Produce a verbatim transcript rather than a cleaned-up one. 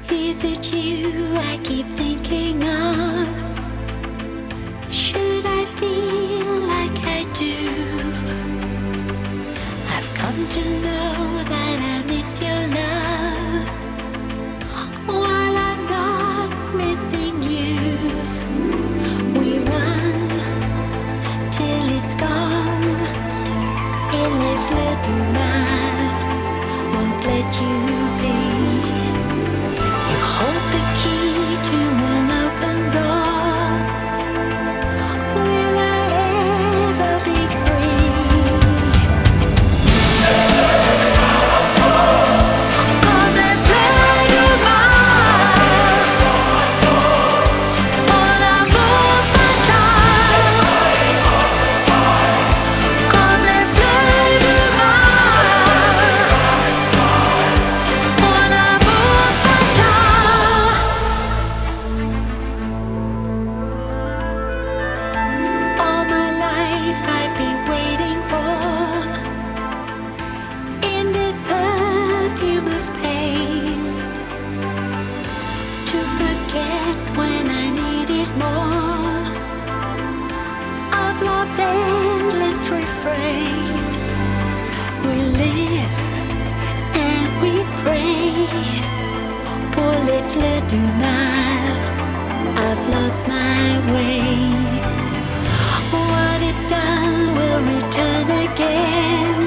Is it you I keep thinking of? Should I feel like I do? I've come to know that I miss your love while I'm not missing you. We run till it's gone et les fleurs du mal won't let you be. Hold the key to an open door. Will I ever be free? Comme les fleurs du mal, mon amour fatal. Comme les fleurs du mal, mon amour fatal. All my life I've been waiting for, in this perfume of pain, to forget when I needed more of love's endless refrain. We live and we pray pour les fleurs du mal. I've lost my way. What is done will return again.